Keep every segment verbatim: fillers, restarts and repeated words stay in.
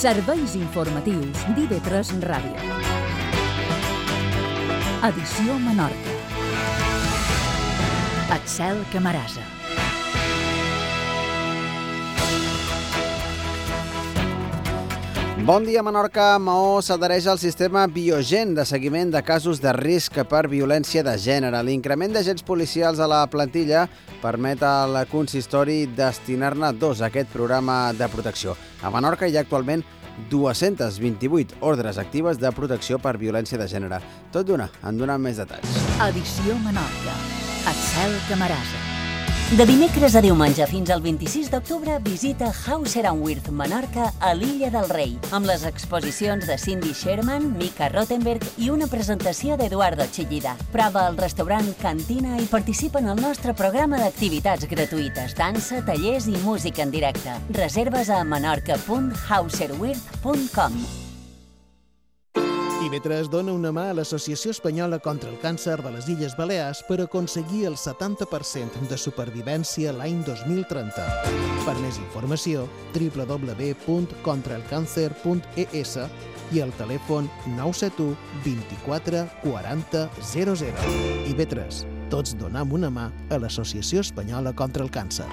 Serveis informatius d'I V tres Ràdio. Edició Menorca. Axel Camarasa. Bon dia, Menorca. Maó s'adhereix al sistema Biogen de seguiment de casos de risc per violència de gènere. L'increment d'agents policials a la plantilla permet al consistori destinar-ne dos a aquest programa de protecció. A Menorca hi ha actualment dues-centes vint-i-vuit ordres actives de protecció per violència de gènere. Tot d'una, en donem més detalls. Edició Menorca. Axel Camarasa. De dimecres a diumenge fins al vint-i-sis d'octubre visita Hauser and Wirth Menorca a l'Illa del Rei, amb les exposicions de Cindy Sherman, Mika Rottenberg i una presentació d'Eduardo Chillida. Prova al restaurant Cantina i participa en el nostre programa d'activitats gratuïtes, dansa, tallers i música en directe. Reserves a menorca punt hauserwirth punt com. I V tres dona una mà a l'Associació Espanyola contra el Càncer de les Illes Balears per aconseguir el setanta per cent de supervivència l'any dos mil trenta. Per més informació, w w w punt contra el càncer punt e s i el telèfon nou set u vint-i-quatre quaranta zero zero. I V tres, tots donem una mà a l'Associació Espanyola contra el Càncer.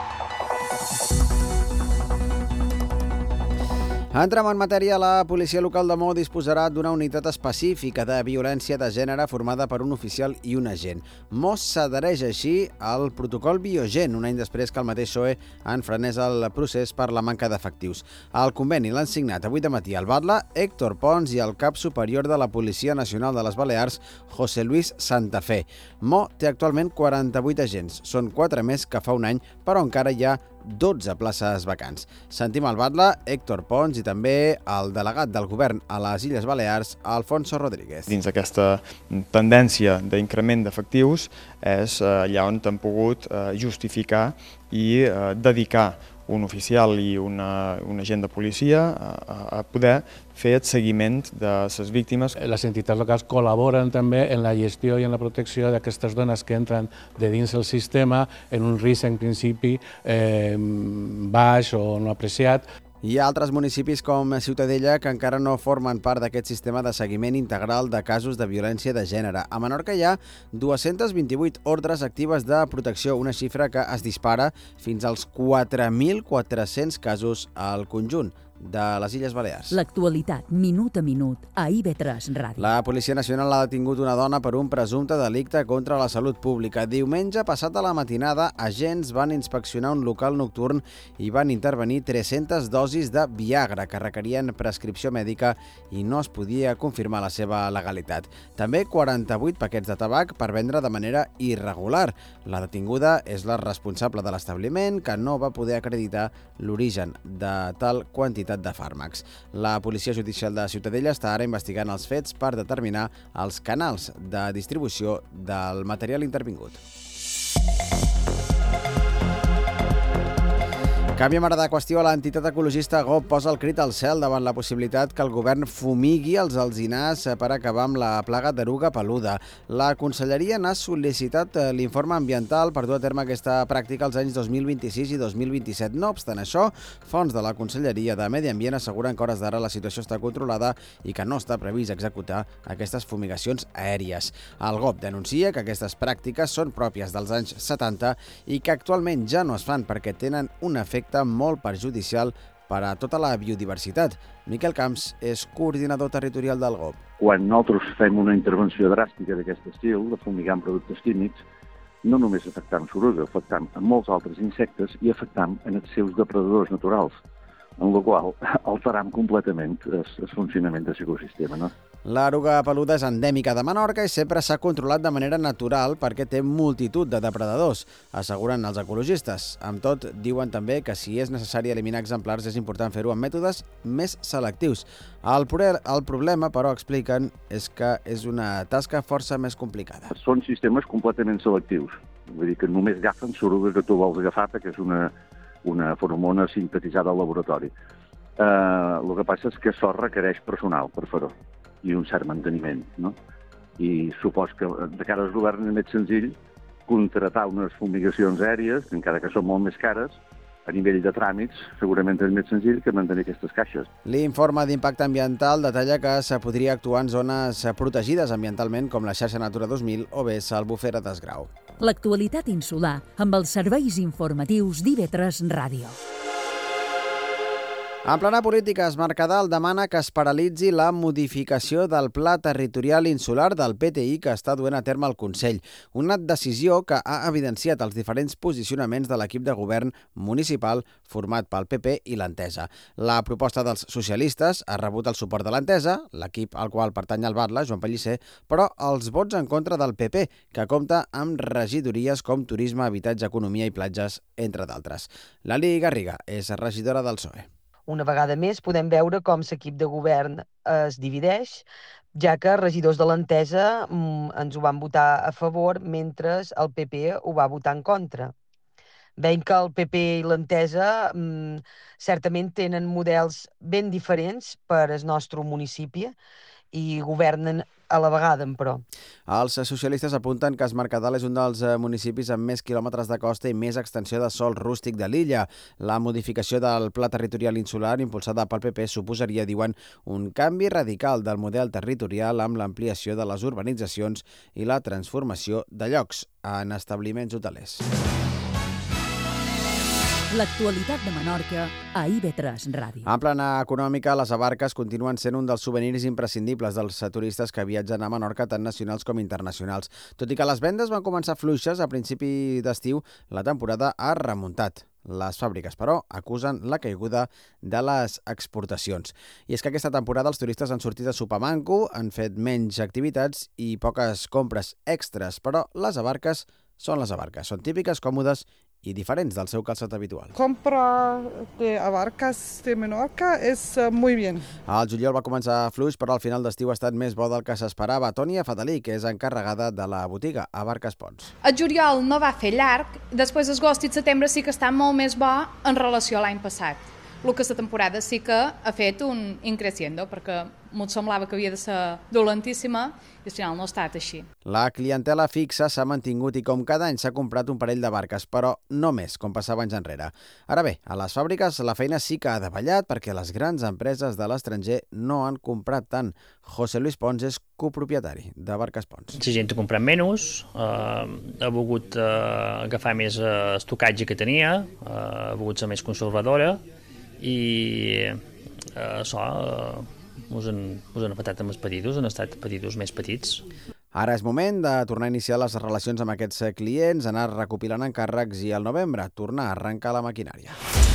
Entrem en matèria. La policia local de Maó disposarà d'una unitat específica de violència de gènere formada per un oficial i un agent. Maó s'adhereix així al protocol Biogen, un any després que el mateix P S O E en frenés el procés per la manca d'efectius. El conveni l'han signat avui de matí el batlle Héctor Pons i el cap superior de la Policia Nacional de les Balears, José Luis Santafé. Maó té actualment quaranta-vuit agents. Són quatre més que fa un any, però encara hi ha dotze places vacants. Sentim el batlle Héctor Pons i també el delegat del govern a les Illes Balears, Alfonso Rodríguez. Dins d'aquesta tendència d'increment d'efectius és allà on hem pogut justificar i dedicar un oficial i una, un agent de policia a, a poder fer el seguiment de les víctimes. Les entitats locals col·laboren també en la gestió i en la protecció d'aquestes dones que entren de dins el sistema en un risc en principi eh, baix o no apreciat. Hi ha altres municipis com Ciutadella que encara no formen part d'aquest sistema de seguiment integral de casos de violència de gènere. A Menorca hi ha dues-centes vint-i-vuit ordres actives de protecció, una xifra que es dispara fins als quatre mil quatre-cents casos al conjunt de les Illes Balears. L'actualitat, minut a minut, a I V tres Ràdio. La Policia Nacional ha detingut una dona per un presumpte delicte contra la salut pública. Diumenge passat a la matinada, agents van inspeccionar un local nocturn i van intervenir tres-centes dosis de Viagra que requerien prescripció mèdica i no es podia confirmar la seva legalitat. També quaranta-vuit paquets de tabac per vendre de manera irregular. La detinguda és la responsable de l'establiment que no va poder acreditar l'origen de tal quantitat de fàrmacs. La Policia Judicial de Ciutadella està ara investigant els fets per determinar els canals de distribució del material intervingut. Canviem ara de qüestió. L'entitat ecologista G O P posa el crit al cel davant la possibilitat que el govern fumigui els alzinars per acabar amb la plaga d'eruga peluda. La Conselleria n'ha sol·licitat l'informe ambiental per dur a terme aquesta pràctica els anys dos mil vint-i-sis i dos mil vint-i-set. No obstant això, fonts de la Conselleria de Medi Ambient asseguren que a hores d'ara la situació està controlada i que no està previst executar aquestes fumigacions aèries. El G O P denuncia que aquestes pràctiques són pròpies dels anys setanta i que actualment ja no es fan perquè tenen un efecte molt perjudicial per a tota la biodiversitat. Miquel Camps és coordinador territorial del G O P. Quan nosaltres fem una intervenció dràstica d'aquest estil, de fumigar amb productes químics, no només afectam l'oruga, afectam a molts altres insectes i afectam en els seus depredadors naturals, en la qual alteram completament el, el funcionament del ecosistema, no? L'eruga peluda és endèmica de Menorca i sempre s'ha controlat de manera natural perquè té multitud de depredadors, asseguren els ecologistes. Amb tot, diuen també que si és necessari eliminar exemplars és important fer-ho amb mètodes més selectius. El, el problema, però, expliquen, és que és una tasca força més complicada. Són sistemes completament selectius. Vull dir que només agafen l'eruga que tu vols agafar perquè és una, una hormona sintetitzada al laboratori. Uh, el que passa és que això requereix personal per fer-ho i un cert manteniment, no? I supos que de cara al govern és més senzill contratar unes fumigacions aèries, que encara que són molt més cares, a nivell de tràmits, segurament és més senzill que mantenir aquestes caixes. L'informe d'impacte ambiental detalla que se podria actuar en zones protegides ambientalment com la xarxa Natura dos mil o bé l'Albufera d'Esgrau. L'actualitat insular amb els serveis informatius d'I V tres Ràdio. En plana política, es Mercadal demana que es paralitzi la modificació del Pla Territorial Insular del P T I que està duent a terme el Consell. Una decisió que ha evidenciat els diferents posicionaments de l'equip de govern municipal format pel P P i l'Entesa. La proposta dels socialistes ha rebut el suport de l'Entesa, l'equip al qual pertany el batlle, Joan Pellicer, però els vots en contra del P P, que compta amb regidories com turisme, habitatge, economia i platges, entre d'altres. Lali Garriga és regidora del P S O E. Una vegada més podem veure com l'equip de govern es divideix, ja que regidors de l'Entesa mm, ens ho van votar a favor mentre el P P ho va votar en contra. Veiem que el P P i l'Entesa mm, certament tenen models ben diferents per al nostre municipi i governen a la vegada, però. Els socialistes apunten que es Mercadal és un dels municipis amb més quilòmetres de costa i més extensió de sòl rústic de l'illa. La modificació del Pla Territorial Insular impulsada pel P P suposaria, diuen, un canvi radical del model territorial amb l'ampliació de les urbanitzacions i la transformació de llocs en establiments hotelers. L'actualitat de Menorca a I V tres Ràdio. En plana econòmica, les abarques continuen sent un dels souvenirs imprescindibles dels turistes que viatgen a Menorca, tant nacionals com internacionals. Tot i que les vendes van començar fluixes a principi d'estiu, la temporada ha remuntat. Les fàbriques, però, acusen la caiguda de les exportacions. I és que aquesta temporada els turistes han sortit a sopar manco, han fet menys activitats i poques compres extres, però les abarques són les abarques. Són típiques, còmodes i diferents del seu calçat habitual. Compra de abarcas de Menorca és muy bien. El juliol va començar fluix, però al final d'estiu ha estat més bo del que s'esperava. Tònia Fatalí, que és encarregada de la botiga Abarques Pons. El juliol no va fer llarg, després d'agost i setembre sí que està molt més bo en relació a l'any passat. El que la temporada sí que ha fet un increciendo, perquè m'ho semblava que havia de ser dolentíssima i al final no ha estat així. La clientela fixa s'ha mantingut i com cada any s'ha comprat un parell de barques, però no més, com passava anys enrere. Ara bé, a les fàbriques la feina sí que ha davallat perquè les grans empreses de l'estranger no han comprat tant. José Luis Pons és copropietari de Barques Pons. La gent ha comprat menys, eh, ha volgut eh, agafar més eh, estocatge que tenia, eh, ha volgut ser més conservadora, i eh, això eh, us, han, us han afectat amb els petits, han estat petits més petits. Ara és moment de tornar a iniciar les relacions amb aquests clients, anar recopilant encàrrecs i al novembre tornar a arrencar la maquinària.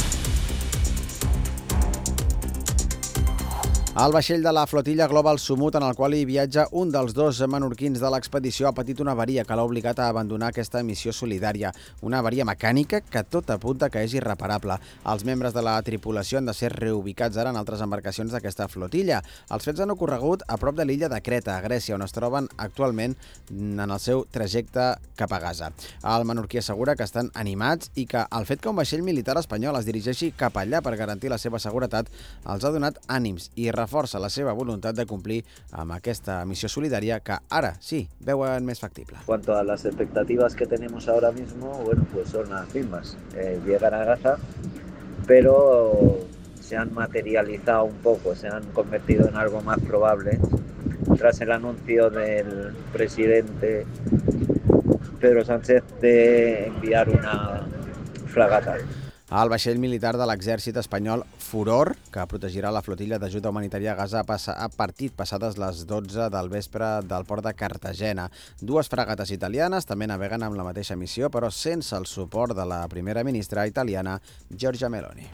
El vaixell de la flotilla Global Sumut, en el qual hi viatja un dels dos menorquins de l'expedició, ha patit una avaria que l'ha obligat a abandonar aquesta missió solidària. Una avaria mecànica que tot apunta que és irreparable. Els membres de la tripulació han de ser reubicats ara en altres embarcacions d'aquesta flotilla. Els fets han ocorregut a prop de l'illa de Creta, a Grècia, on es troben actualment en el seu trajecte cap a Gaza. El menorquí assegura que estan animats i que el fet que un vaixell militar espanyol es dirigeixi cap allà per garantir la seva seguretat els ha donat ànims i reforça la seva voluntat de complir amb aquesta missió solidària que ara sí veuen més factible. En cuanto a las expectativas que tenemos ahora mismo, bueno, pues son las mismas. Eh, llegar a Gaza, pero se han materializado un poco, se han convertido en algo más probable tras el anuncio del presidente Pedro Sánchez de enviar una fragata. El vaixell militar de l'exèrcit espanyol Furor, que protegirà la flotilla d'ajuda humanitària a Gaza, ha partit passades les dotze del vespre del port de Cartagena. Dues fragates italianes també naveguen amb la mateixa missió, però sense el suport de la primera ministra italiana, Giorgia Meloni.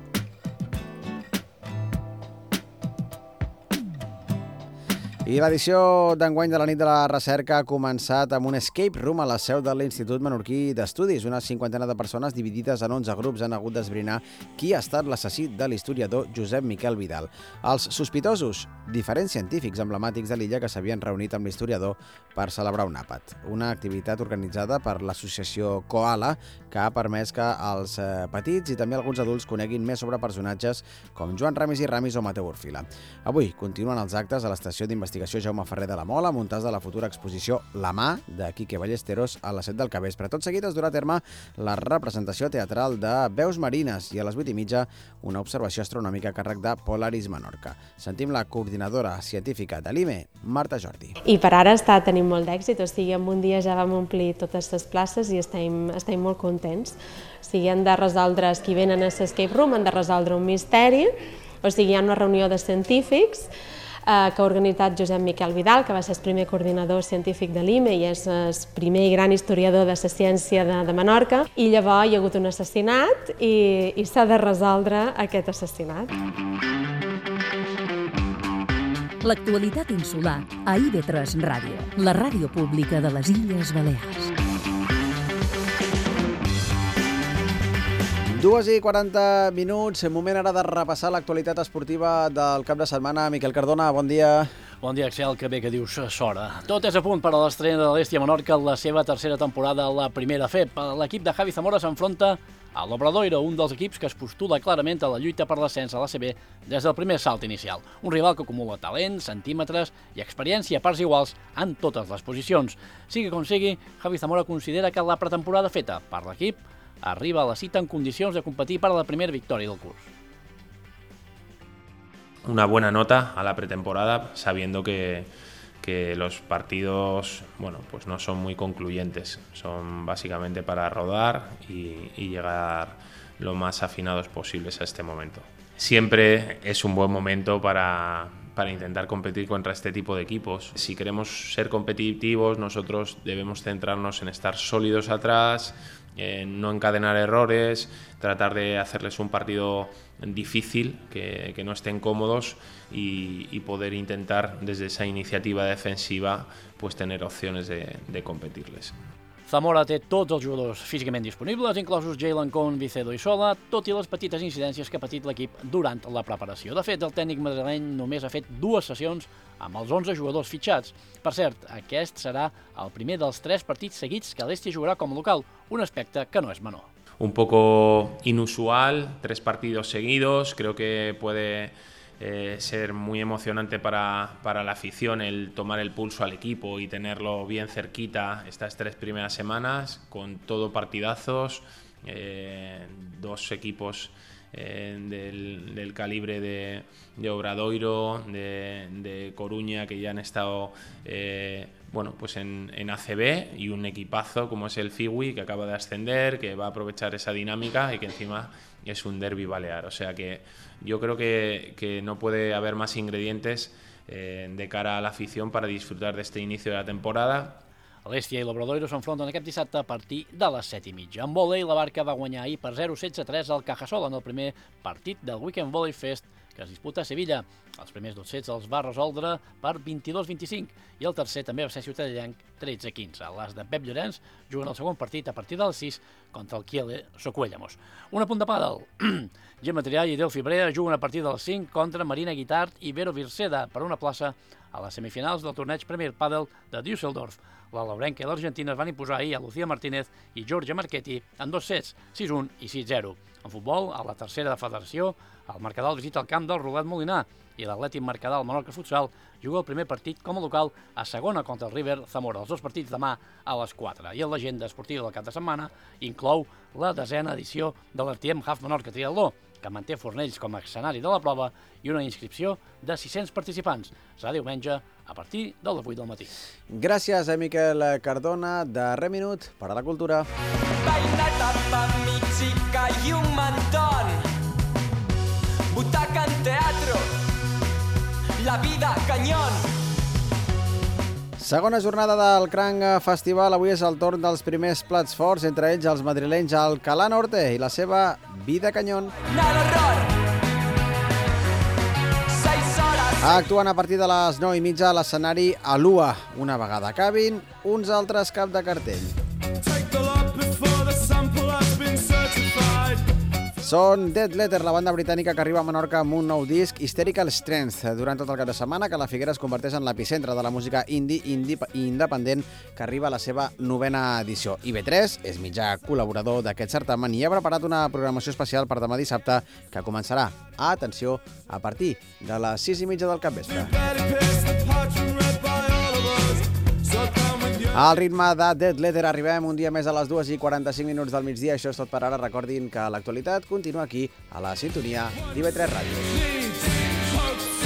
I l'edició d'enguany de la nit de la recerca ha començat amb un escape room a la seu de l'Institut Menorquí d'Estudis. Una cinquantena de persones dividides en onze grups han hagut d'esbrinar qui ha estat l'assassí de l'historiador Josep Miquel Vidal. Els sospitosos, diferents científics emblemàtics de l'illa que s'havien reunit amb l'historiador per celebrar un àpat. Una activitat organitzada per l'associació Koala que ha permès que els petits i també alguns adults coneguin més sobre personatges com Joan Ramis i Ramis o Mateu Orfila. Avui continuen els actes a l'estació d'investigació d'investigació Jaume Ferrer de la Mola, muntants de la futura exposició La mà, de Quique Ballesteros, a les set del capvespre. Tot seguit es durà a terme la representació teatral de Veus Marines i a les vuit i mitja una observació astronòmica a càrrec de Polaris Menorca. Sentim la coordinadora científica de l'I M E, Marta Jordi. I per ara està tenint molt d'èxit, o sigui, en un dia ja vam omplir totes les places i estem, estem molt contents. O sigui, han de resoldre, els qui venen a l'escape room, han de resoldre un misteri, o sigui, hi ha una reunió de científics que ha organitzat Josep Miquel Vidal, que va ser el primer coordinador científic de l'I M E i és el primer i gran historiador de la ciència de, de Menorca, i llavors hi ha hagut un assassinat i, i s'ha de resoldre aquest assassinat. L'actualitat insular a I V tres Ràdio, la ràdio pública de les Illes Balears. dues i quaranta minuts, moment ara de repassar l'actualitat esportiva del cap de setmana. Miquel Cardona, bon dia. Bon dia, Axel, que bé que dius s'hora. Tot és a punt per a l'estrena de l'Estia Menorca en la seva tercera temporada a la primera F E P. L'equip de Javi Zamora s'enfronta a l'Obradoiro, un dels equips que es postula clarament a la lluita per l'ascens a l'A C B des del primer salt inicial. Un rival que acumula talent, centímetres i experiència a parts iguals en totes les posicions. Sigui com sigui, Javi Zamora considera que la pretemporada feta per l'equip arriba a la cita en condicions de competir para la primera victòria del curs. Una buena nota a la pretemporada, sabiendo que, que los partidos, bueno, pues no son muy concluyentes, son básicamente para rodar y, y llegar lo más afinados posibles a este momento. Siempre es un buen momento para, para intentar competir contra este tipo de equipos. Si queremos ser competitivos, nosotros debemos centrarnos en estar sólidos atrás, Eh, no encadenar errores, tratar de hacerles un partido difícil, que, que no estén cómodos y, y poder intentar desde esa iniciativa defensiva pues tener opciones de, de competirles. Zamora té tots els jugadors físicament disponibles, inclosos Jalen Cohn, Vicedo i Sola, tot i les petites incidències que ha patit l'equip durant la preparació. De fet, el tècnic madrileny només ha fet dues sessions amb els onze jugadors fitxats. Per cert, aquest serà el primer dels tres partits seguits que l'Estia jugarà com a local, un aspecte que no és menor. Un poco inusual, tres partidos seguidos, creo que puede Eh, ser muy emocionante para, para la afición el tomar el pulso al equipo y tenerlo bien cerquita estas tres primeras semanas, con todo partidazos, eh, dos equipos eh, del, del calibre de, de Obradoiro, de, de Coruña, que ya han estado eh, bueno, pues en, en A C B, y un equipazo como es el Fiwi, que acaba de ascender, que va a aprovechar esa dinámica y que encima es un derbi balear. O sea que yo creo que, que no puede haber más ingredientes eh, de cara a la afición para disfrutar de este inicio de la temporada. L'Estia i l'Obradoiro s'enfronten aquest dissabte a partir de les set i mitja. En vòlei, la Barca va guanyar ahir per zero setze tres al Cajasol en el primer partit del Weekend Volley Fest que es disputa a Sevilla. Els primers dos sets els va resoldre per vint-i-dos vint-i-cinc i el tercer també va ser ciutadellenc tretze quinze. Les de Pep Llorenç juguen el segon partit a partir del sis contra el Kiele Socuellamos. Un apunt de pàdel. Gemma Triay i Delphi Brea juguen a partir del cinc contra Marina Guitart i Vero Virceda per una plaça a les semifinals del torneig Premier Padel de Düsseldorf. La laurenca i l'Argentina es van imposar ahir a Lucía Martínez i Giorgia Marchetti en dos sets, sis un i sis zero. En futbol, a la tercera de federació, el Mercadal visita el camp del Rolet Molinar i l'Atlètic Mercadal Menorca Futsal juga el primer partit com a local a segona contra el River Zamora. Els dos partits demà a les quatre. I l'agenda esportiva del cap de setmana inclou la desena edició de l'Artiem Half Menorca Triatló, que manté Fornells com a escenari de la prova i una inscripció de sis-cents participants. Serà diumenge a partir de les vuit del matí. Gràcies a Miquel Cardona. Darrer minut per a la cultura. Bailata pa mi chica y un mantón, butaca en teatro, la vida cañón. Segona jornada del Cranc Festival. Avui és el torn dels primers plats forts, entre ells els madrilenys Alcalá Norte i la seva Vida Cañón. Actuen a partir de les nou i mitja a l'escenari Alua. Una vegada acabin, uns altres cap de cartell. Són Dead Letter, la banda britànica que arriba a Menorca amb un nou disc, Hysterical Strength, durant tot el cap de setmana, que la Figuera es converteix en l'epicentre de la música indie i independent, que arriba a la seva novena edició. I B tres és mitjà col·laborador d'aquest certamen i ha preparat una programació especial per demà dissabte, que començarà, atenció, a partir de les sis i mitja del capvespre. Al ritme de Dead Letter arribem un dia més a les dues i quaranta-cinc minuts del migdia. Això és tot per ara. Recordin que l'actualitat continua aquí, a la sintonia d'I V tres Ràdio.